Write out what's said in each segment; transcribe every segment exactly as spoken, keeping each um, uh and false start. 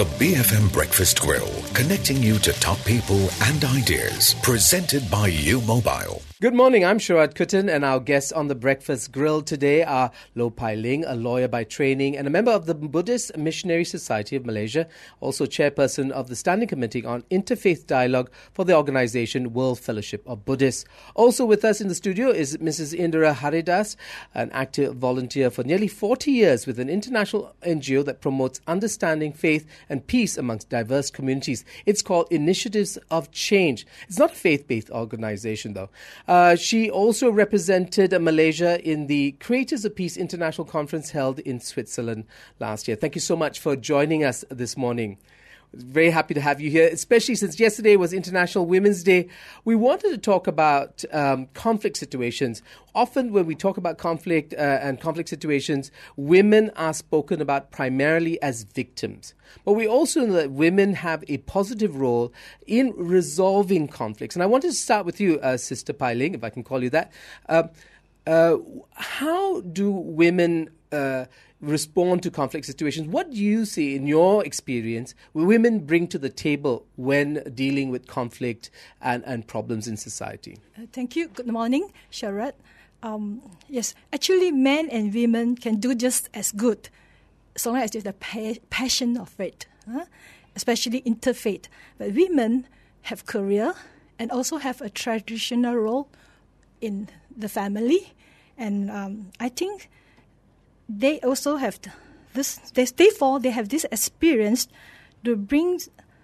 The B F M Breakfast Grill, connecting you to top people and ideas. Presented by U Mobile. Good morning, I'm Sharad Kuttan, and our guests on the Breakfast Grill today are Loh Pai Ling, a lawyer by training and a member of the Buddhist Missionary Society of Malaysia, also chairperson of the Standing Committee on Interfaith Dialogue for the organisation World Fellowship of Buddhists. Also with us in the studio is Missus Indira Haridas, an active volunteer for nearly forty years with an international N G O that promotes understanding, faith and peace amongst diverse communities. It's called Initiatives of Change. It's not a faith-based organisation, though. Uh, she also represented Malaysia in the Creators of Peace International Conference held in Switzerland last year. Thank you so much for joining us this morning. Very happy to have you here, especially since yesterday was International Women's Day. We wanted to talk about um, conflict situations. Often when we talk about conflict uh, and conflict situations, women are spoken about primarily as victims. But we also know that women have a positive role in resolving conflicts. And I wanted to start with you, uh, Sister Pai Ling, if I can call you that. Uh, uh, how do women Uh, respond to conflict situations? What do you see in your experience women bring to the table when dealing with conflict and, and problems in society? Uh, thank you. Good morning, Sharad. Um, yes, actually men and women can do just as good so long as there's the pa- passion of it, huh? Especially interfaith. But women have career and also have a traditional role in the family. And um, I think they also have this, they, therefore they have this experience to bring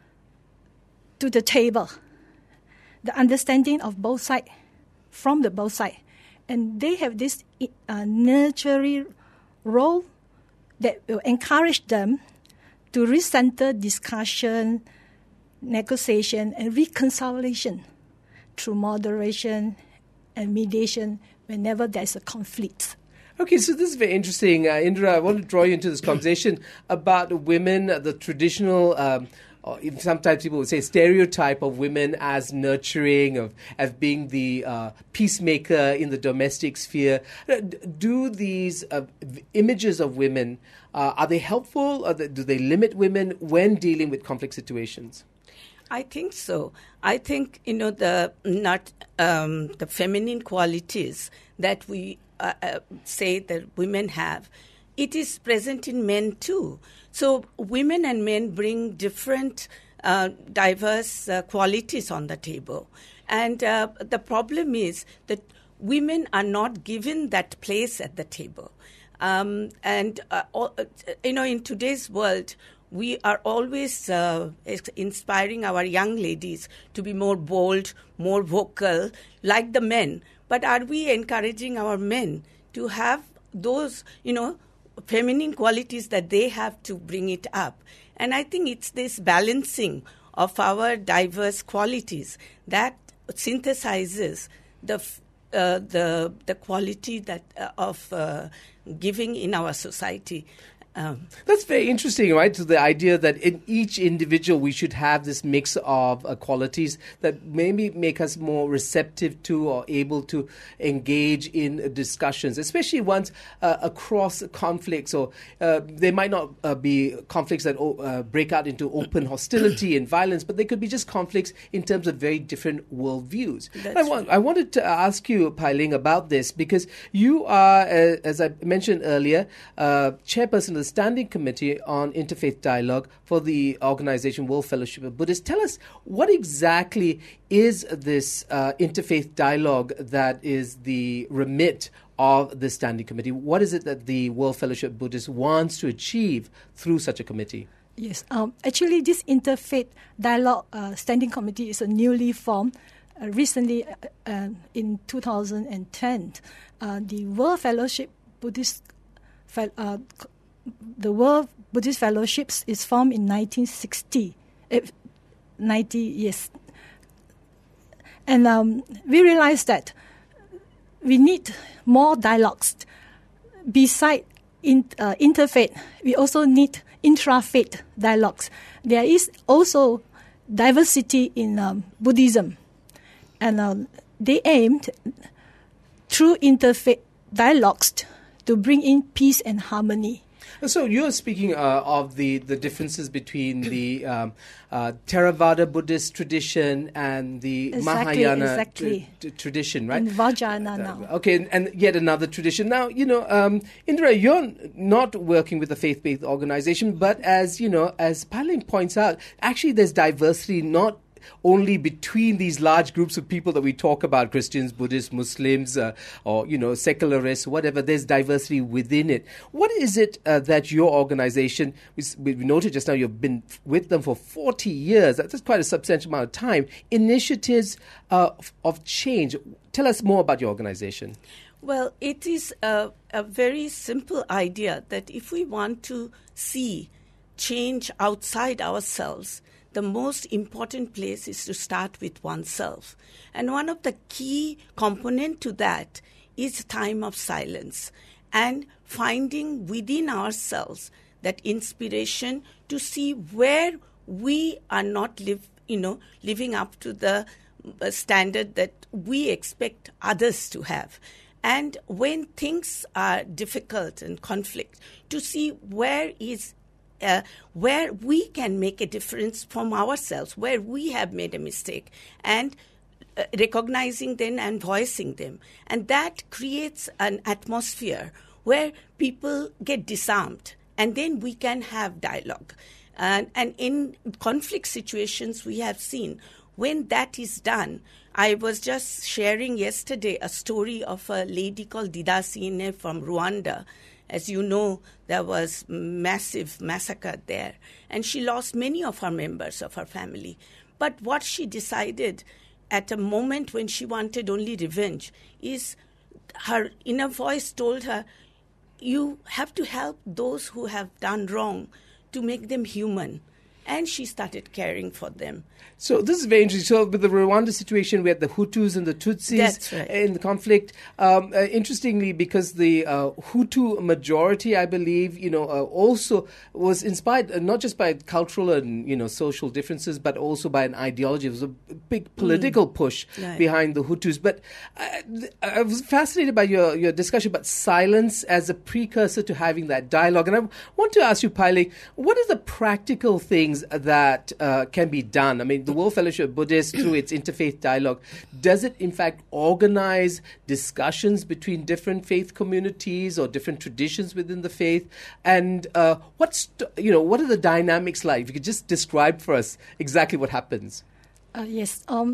to the table the understanding of both sides, from the both sides. And they have this uh, nurturing role that will encourage them to recenter discussion, negotiation, and reconciliation through moderation and mediation whenever there's a conflict. Okay, so this is very interesting. Uh, Indra, I want to draw you into this conversation about women, the traditional, um, or even sometimes people would say stereotype of women as nurturing, of as being the uh, peacemaker in the domestic sphere. Do these uh, images of women, uh, are they helpful, or do they limit women when dealing with conflict situations? I think so. I think, you know, the not um, the feminine qualities that we Uh, uh, say that women have, it is present in men too. So women and men bring different, uh, diverse uh, qualities on the table. And uh, the problem is that women are not given that place at the table. Um, and, uh, all, uh, you know, in today's world, we are always uh, inspiring our young ladies to be more bold, more vocal, like the men. But are we encouraging our men to have those, you know, feminine qualities that they have to bring it up? And I think it's this balancing of our diverse qualities that synthesizes the uh, the the quality that uh, of uh, giving in our society. Um, That's very interesting, right? So the idea that in each individual we should have this mix of uh, qualities that maybe make us more receptive to or able to engage in uh, discussions, especially ones uh, across conflicts. Or uh, they might not uh, be conflicts that uh, break out into open hostility and violence, but they could be just conflicts in terms of very different worldviews. I, want, I wanted to ask you, Pai Ling, about this because you are, uh, as I mentioned earlier, uh, chairperson of the Standing Committee on Interfaith Dialogue for the organization World Fellowship of Buddhists. Tell us, what exactly is this uh, interfaith dialogue that is the remit of the Standing Committee? What is it that the World Fellowship of Buddhists wants to achieve through such a committee? Yes, um, actually this Interfaith Dialogue uh, Standing Committee is a newly formed. Uh, recently, uh, uh, in two thousand ten, uh, the World Fellowship Buddhist uh, The World Buddhist Fellowships is formed in nineteen sixty. Uh, ninety, yes. And um, we realized that we need more dialogues. Besides in, uh, interfaith, we also need intra-faith dialogues. There is also diversity in um, Buddhism. And um, they aimed through interfaith dialogues to bring in peace and harmony. So you're speaking uh, of the, the differences between the um, uh, Theravada Buddhist tradition and the Exactly, Mahayana exactly. t- t- tradition, right? In Vajrayana now. Okay, and, and yet another tradition. Now, you know, um, Indra, you're not working with a faith-based organization, but as, you know, as Paling points out, actually there's diversity not only between these large groups of people that we talk about, Christians, Buddhists, Muslims, uh, or, you know, secularists, whatever. There's diversity within it. What is it uh, that your organization, we, we noted just now you've been with them for forty years, that's quite a substantial amount of time, initiatives uh, of, of change. Tell us more about your organization. Well, it is a, a very simple idea that if we want to see change outside ourselves, the most important place is to start with oneself. And one of the key components to that is time of silence and finding within ourselves that inspiration to see where we are not live, you know, living up to the standard that we expect others to have. And when things are difficult and conflict, to see where is Uh, where we can make a difference from ourselves, where we have made a mistake, and uh, recognizing them and voicing them. And that creates an atmosphere where people get disarmed, and then we can have dialogue. And, and in conflict situations, we have seen when that is done. I was just sharing yesterday a story of a lady called Didasine from Rwanda. As you know, there was massive massacre there, and she lost many of her members of her family. But what she decided at a moment when she wanted only revenge is her inner voice told her, you have to help those who have done wrong to make them human. And she started caring for them. So this is very interesting. So with the Rwanda situation, we had the Hutus and the Tutsis That's right. in the conflict. Um, uh, interestingly, because the uh, Hutu majority, I believe, you know, uh, also was inspired uh, not just by cultural and, you know, social differences, but also by an ideology. It was a big political mm. push right. behind the Hutus. But I, I was fascinated by your, your discussion about silence as a precursor to having that dialogue. And I want to ask you, Paile, what are the practical things that uh, can be done? I mean, the World Fellowship of Buddhists, through its interfaith dialogue, does it in fact organize discussions between different faith communities or different traditions within the faith? And uh, what's you know what are the dynamics like? If you could just describe for us exactly what happens. Uh, yes, um,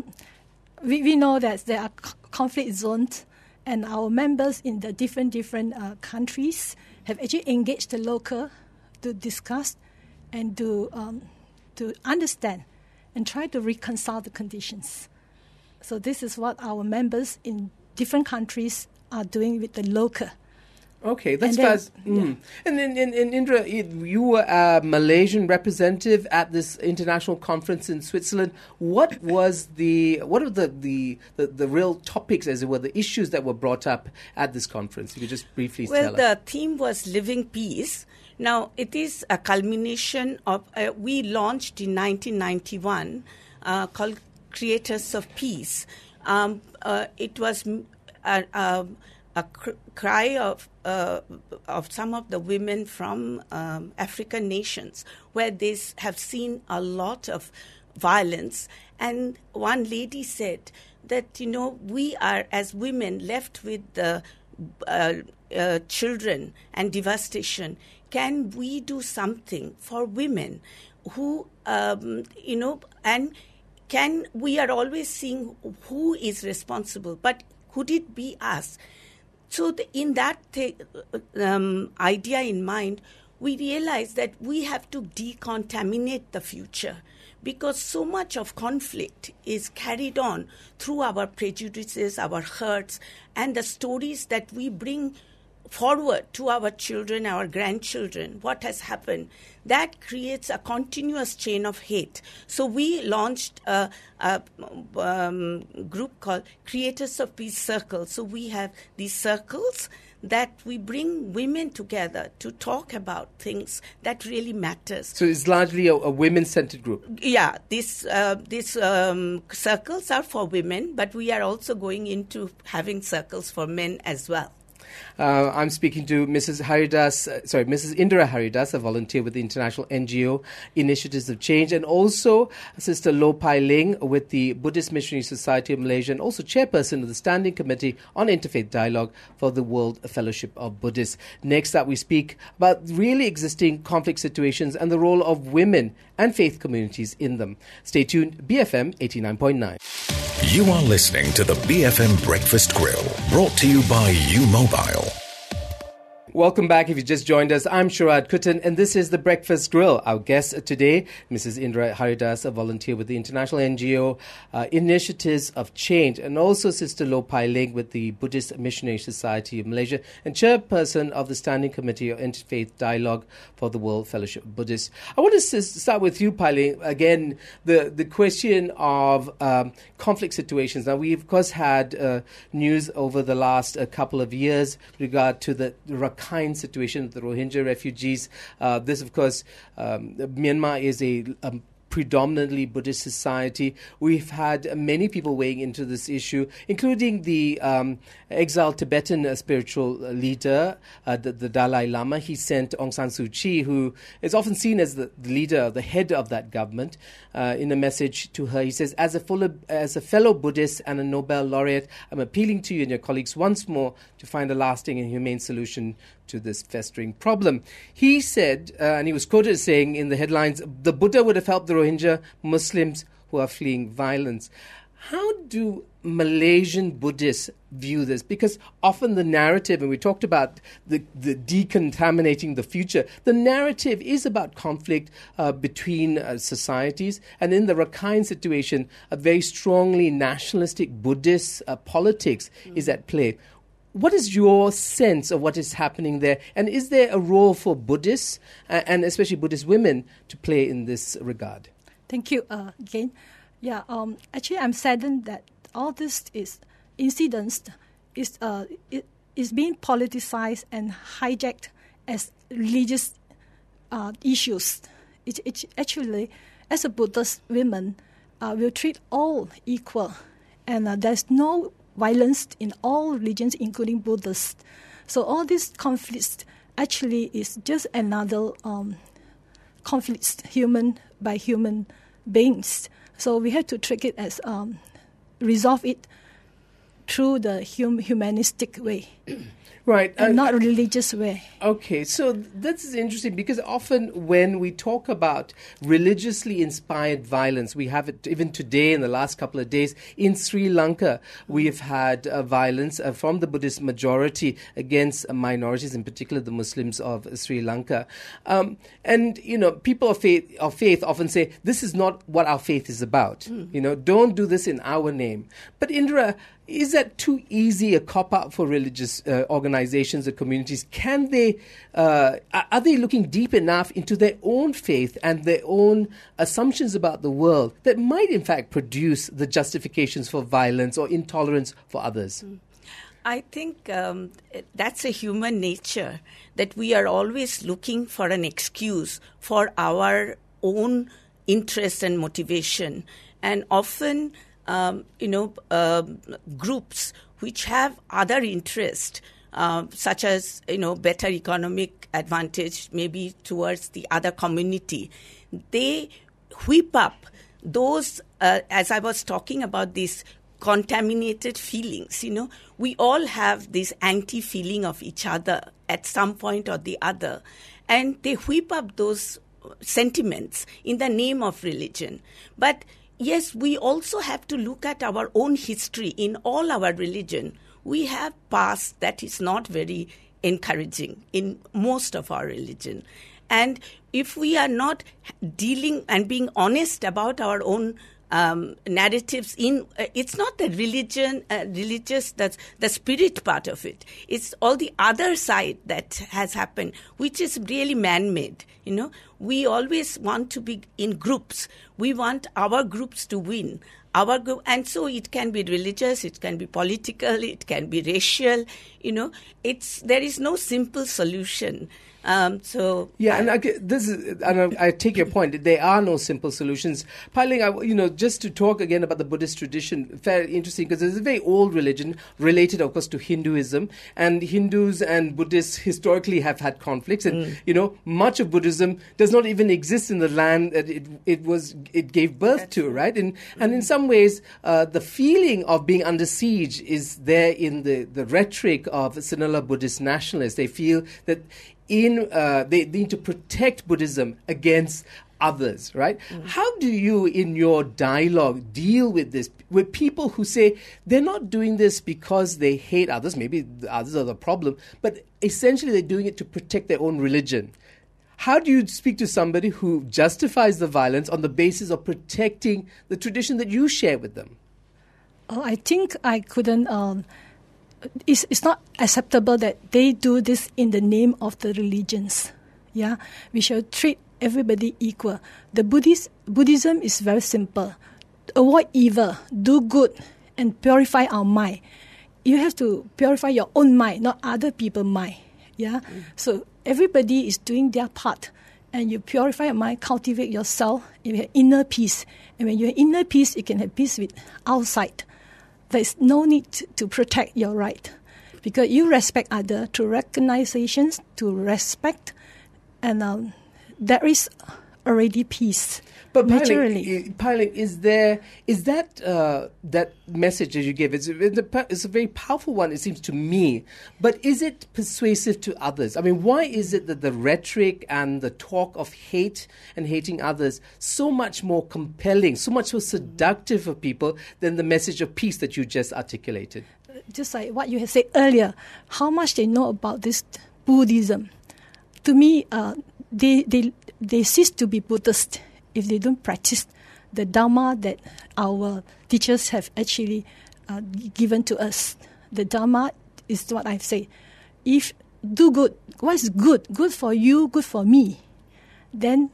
we we know that there are c- conflict zones, and our members in the different different uh, countries have actually engaged the local to discuss and to um, to understand and try to reconcile the conditions. So this is what our members in different countries are doing with the local. Okay, that's then, fast. Mm. Yeah. And then, in, in Indra, you were a Malaysian representative at this international conference in Switzerland. What was the what are the, the, the, the real topics, as it were, the issues that were brought up at this conference? You could just briefly well, tell us. Well, the theme was Living Peace. Now, it is a culmination of, uh, we launched in nineteen ninety-one uh, called Creators of Peace. Um, uh, it was a, a, a cr- cry of uh, of some of the women from um, African nations where they have seen a lot of violence. And one lady said that, you know, we are, as women, left with the uh, uh, children and devastation. Can we do something for women who, um, you know, and can we are always seeing who is responsible, but could it be us? So the, in that th- um, idea in mind, we realize that we have to decontaminate the future, because so much of conflict is carried on through our prejudices, our hurts, and the stories that we bring forward to our children, our grandchildren, what has happened. That creates a continuous chain of hate. So we launched a, a um, group called Creators of Peace Circles. So we have these circles that we bring women together to talk about things that really matters. So it's largely a, a women-centered group. Yeah, these uh, these um, circles are for women, but we are also going into having circles for men as well. Uh, I'm speaking to Missus Haridas, uh, sorry, Missus Indra Haridas, a volunteer with the international N G O Initiatives of Change, and also Sister Loh Pai Ling with the Buddhist Missionary Society of Malaysia, and also chairperson of the Standing Committee on Interfaith Dialogue for the World Fellowship of Buddhists. Next up, we speak about really existing conflict situations and the role of women and faith communities in them. Stay tuned, B F M eighty-nine point nine. You are listening to the B F M Breakfast Grill, brought to you by U Mobile. Welcome back. If you just joined us, I'm Sharad Kuttan, and this is the Breakfast Grill. Our guest today, Missus Indra Haridas, a volunteer with the international N G O uh, Initiatives of Change, and also Sister Loh Pai Ling with the Buddhist Missionary Society of Malaysia, and chairperson of the Standing Committee on Interfaith Dialogue for the World Fellowship of Buddhists. I want to s- start with you, Pai Ling. Again, the, the question of um, conflict situations. Now, we've, of course, had uh, news over the last uh, couple of years with regard to the Rakhine situation, the Rohingya refugees. Uh, this, of course, um, Myanmar is a, a predominantly Buddhist society. We've had many people weighing into this issue, including the um, exiled Tibetan uh, spiritual leader, uh, the, the Dalai Lama. He sent Aung San Suu Kyi, who is often seen as the, the leader, the head of that government, uh, in a message to her. He says, as a, full, as a fellow Buddhist and a Nobel laureate, I'm appealing to you and your colleagues once more to find a lasting and humane solution to this festering problem. He said, uh, and he was quoted as saying in the headlines, the Buddha would have helped the Rohingya Muslims who are fleeing violence. How do Malaysian Buddhists view this? Because often the narrative, and we talked about the, the decontaminating the future, the narrative is about conflict uh, between uh, societies. And in the Rakhine situation, a very strongly nationalistic Buddhist uh, politics mm. is at play. What is your sense of what is happening there? And is there a role for Buddhists, uh, and especially Buddhist women, to play in this regard? Thank you uh, again. Yeah, um, actually, I'm saddened that all this is incidents is uh, it, is being politicized and hijacked as religious uh, issues. It, it actually, as a Buddhist woman, uh, will treat all equal, and uh, there's no violence in all religions, including Buddhists. So all these conflicts actually is just another um, conflicts, human by human beings. So we have to treat it as um, resolve it through the hum- humanistic way. Right. And uh, not a religious way. Okay, so that's interesting because often when we talk about religiously inspired violence, we have it even today in the last couple of days. In Sri Lanka, we've had uh, violence uh, from the Buddhist majority against uh, minorities, in particular the Muslims of Sri Lanka. Um, and, you know, people of faith, of faith often say, this is not what our faith is about. Mm. You know, don't do this in our name. But Indra, is that too easy a cop-out for religious uh, organizations or communities? Can they, uh, are they looking deep enough into their own faith and their own assumptions about the world that might in fact produce the justifications for violence or intolerance for others? I think um, that's a human nature, that we are always looking for an excuse for our own interest and motivation. And often, Um, you know, uh, groups which have other interests, uh, such as, you know, better economic advantage maybe towards the other community, they whip up those, uh, as I was talking about, these contaminated feelings. You know, we all have this anti-feeling of each other at some point or the other, and they whip up those sentiments in the name of religion. But yes, we also have to look at our own history in all our religion. We have past that is not very encouraging in most of our religion. And if we are not dealing and being honest about our own um, narratives, in uh, it's not the religion, uh, religious, that's the spirit part of it. It's all the other side that has happened, which is really man-made. You know, we always want to be in groups. We want our groups to win. Our group, and so it can be religious, it can be political, it can be racial. You know, it's there is no simple solution. Um, so yeah, and I, this is, and I, I take your point. There are no simple solutions. Pailing, I, you know, just to talk again about the Buddhist tradition, very interesting because it's a very old religion related, of course, to Hinduism, and Hindus and Buddhists historically have had conflicts, and Mm. you know, much of Buddhism does not even exist in the land that it it was it gave birth That's to, right. right? And and in some ways, uh, the feeling of being under siege is there in the the rhetoric of Sinhala Buddhist nationalists. They feel that in uh, they need to protect Buddhism against others, right? Mm. How do you, in your dialogue, deal with this, with people who say they're not doing this because they hate others, maybe the others are the problem, but essentially they're doing it to protect their own religion? How do you speak to somebody who justifies the violence on the basis of protecting the tradition that you share with them? Oh, I think I couldn't... Um, it's, it's not acceptable that they do this in the name of the religions. Yeah, we shall treat everybody equal. The Buddhist Buddhism is very simple. Avoid evil, do good, and purify our mind. You have to purify your own mind, not other people's mind. Yeah, mm. So everybody is doing their part, and you purify your mind, cultivate yourself, you have inner peace. And when you have inner peace, you can have peace with outside. There's no need to protect your right, because you respect others through recognitions, to respect, and um, there is already peace. But naturally, Pailing, is there is that uh, that message that you give? It's, it's a very powerful one, it seems to me. But is it persuasive to others? I mean, why is it that the rhetoric and the talk of hate and hating others so much more compelling, so much more seductive for people than the message of peace that you just articulated? Just like what you had said earlier, how much they know about this Buddhism. To me, uh, they they they cease to be Buddhist if they don't practice the Dharma that our teachers have actually uh, given to us. The Dharma is what I say. If do good, what is good? Good for you, good for me, then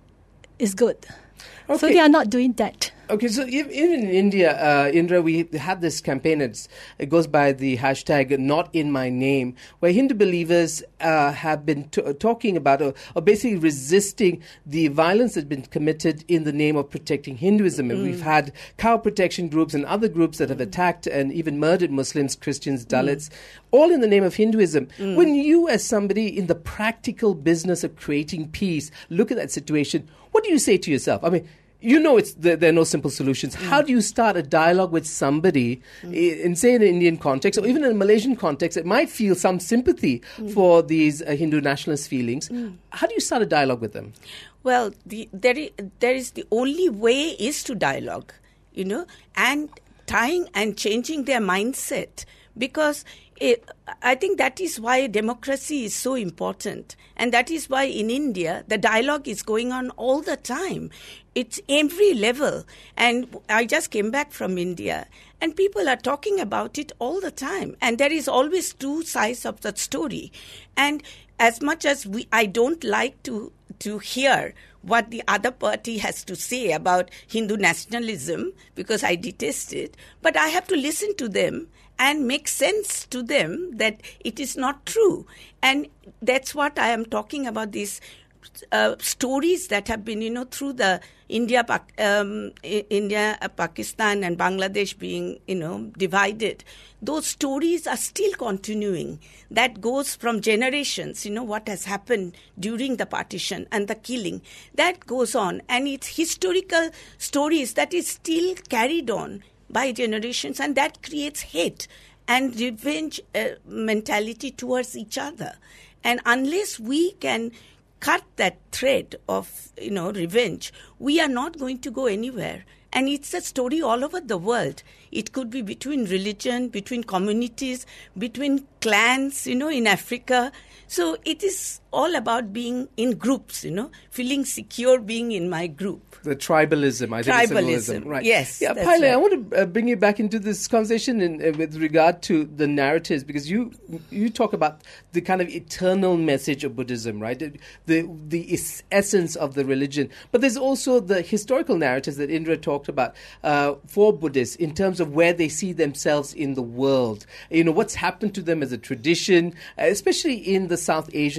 it's good. Okay. So they are not doing that. Okay, so even in India, uh, Indra, we had this campaign. It's, it goes by the hashtag Not In My Name, where Hindu believers uh, have been t- talking about or, or basically resisting the violence that's been committed in the name of protecting Hinduism. And mm. we've had cow protection groups and other groups that have attacked and even murdered Muslims, Christians, Dalits, mm. all in the name of Hinduism. Mm. When you, as somebody in the practical business of creating peace, look at that situation, what do you say to yourself? I mean, you know it's there, there are no simple solutions. Mm. How do you start a dialogue with somebody mm. in, say, in an Indian context or even in a Malaysian context that might feel some sympathy mm. for these uh, Hindu nationalist feelings? Mm. How do you start a dialogue with them? Well, the, there, is, there is the only way is to dialogue, you know, and tying and changing their mindset, because it, I think that is why democracy is so important. And that is why in India, the dialogue is going on all the time. It's every level. And I just came back from India, and people are talking about it all the time. And there is always two sides of that story. And as much as we, I don't like to, to hear what the other party has to say about Hindu nationalism, because I detest it, but I have to listen to them and make sense to them that it is not true. And that's what I am talking about, these uh, stories that have been, you know, through the India, um, India, uh, Pakistan and Bangladesh being, you know, divided. Those stories are still continuing. That goes from generations, you know, what has happened during the partition and the killing. That goes on. And it's historical stories that is still carried on by generations, and that creates hate and revenge uh, mentality towards each other. And unless we can cut that thread of, you know, revenge, we are not going to go anywhere. And it's a story all over the world. It could be between religion, between communities, between clans, you know, in Africa. So it is all about being in groups, you know, feeling secure being in my group. The tribalism, I think. Tribalism, right? Yes. Yeah, Pailing, right. I want to uh, bring you back into this conversation in, uh, with regard to the narratives, because you you talk about the kind of eternal message of Buddhism, right? The the, the essence of the religion, but there's also the historical narratives that Indra talked about uh, for Buddhists in terms of where they see themselves in the world. You know, what's happened to them as a tradition, uh, especially in the South Asian context.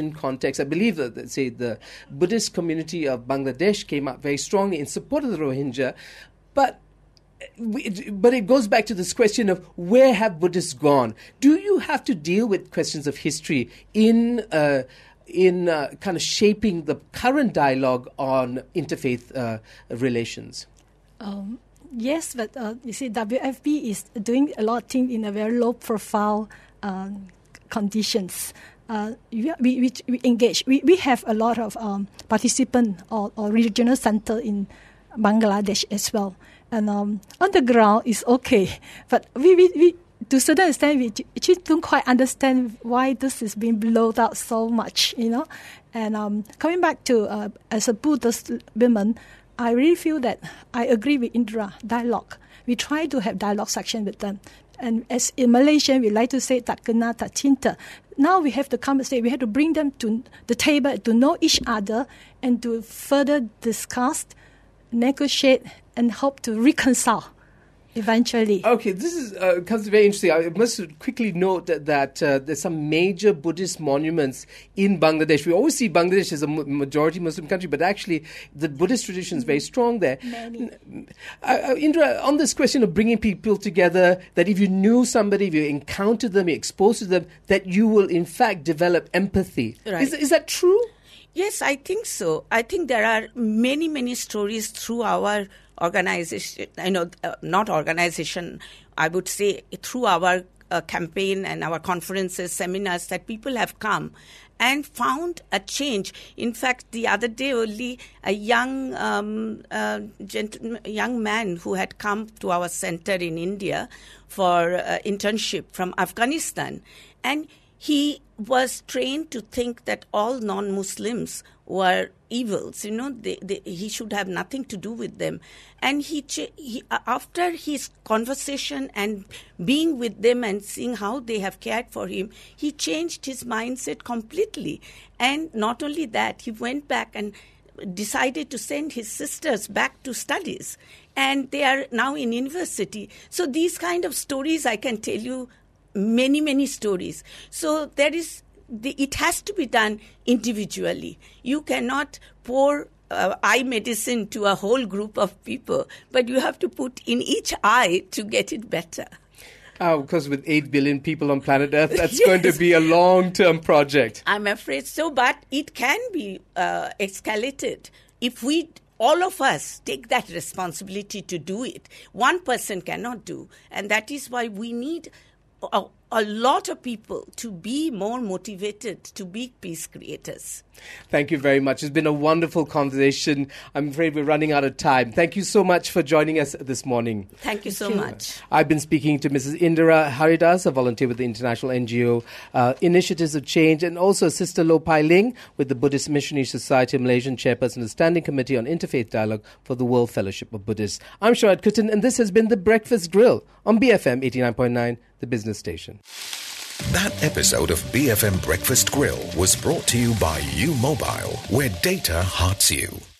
context, I believe that, say, the Buddhist community of Bangladesh came out very strongly in support of the Rohingya, but we, but it goes back to this question of where have Buddhists gone? Do you have to deal with questions of history in uh, in uh, kind of shaping the current dialogue on interfaith uh, relations? Um, yes, but uh, you see, W F P is doing a lot of things in a very low profile um, conditions. Uh, we, we, we engage. We, we have a lot of um, participants or, or regional center in Bangladesh as well. And um, on the ground is okay. But we, we, we to a certain extent, we actually don't quite understand why this is being blown out so much, you know. And um, coming back to, uh, as a Buddhist woman, I really feel that I agree with Indra, dialogue. We try to have dialogue section with them. And as in Malaysian, we like to say tak kena tak cinta. Now we have to come and say we have to bring them to the table to know each other and to further discuss, negotiate, and hope to reconcile eventually. Okay, this is uh, comes very interesting. I must quickly note that, that uh, there's some major Buddhist monuments in Bangladesh. We always see Bangladesh as a majority Muslim country, but actually the Buddhist tradition is very strong there. Many. Uh, uh, Indra, on this question of bringing people together, that if you knew somebody, if you encountered them, you exposed to them, that you will in fact develop empathy. Right. Is, is that true? Yes, I think so. I think there are many, many stories through our organization, I know, uh, not organization, I would say through our uh, campaign and our conferences, seminars, that people have come and found a change. In fact, the other day only, a young um, uh, gentleman, young man who had come to our center in India for uh, internship from Afghanistan, and he was trained to think that all non-Muslims were evils, you know, they, they, he should have nothing to do with them. And he, he, after his conversation and being with them and seeing how they have cared for him, he changed his mindset completely. And not only that, he went back and decided to send his sisters back to studies. And they are now in university. So these kind of stories, I can tell you many, many stories. So there is, the, it has to be done individually. You cannot pour uh, eye medicine to a whole group of people, but you have to put in each eye to get it better. Oh, because with eight billion people on planet Earth, that's Yes. going to be a long-term project. I'm afraid so, but it can be uh, escalated if we, all of us, take that responsibility to do it. One person cannot do, and that is why we need a, a lot of people to be more motivated to be peace creators. Thank you very much. It's been a wonderful conversation. I'm afraid we're running out of time. Thank you so much for joining us this morning. Thank you so much. I've been speaking to Missus Indira Haridas, a volunteer with the international N G O uh, Initiatives of Change, and also Sister Loh Pai Ling with the Buddhist Missionary Society of Malaysian, chairperson of the Standing Committee on Interfaith Dialogue for the World Fellowship of Buddhists. I'm Sharad Kuttan, and this has been The Breakfast Grill on B F M eighty-nine point nine, the business station. That episode of B F M Breakfast Grill was brought to you by U Mobile, where data hearts you.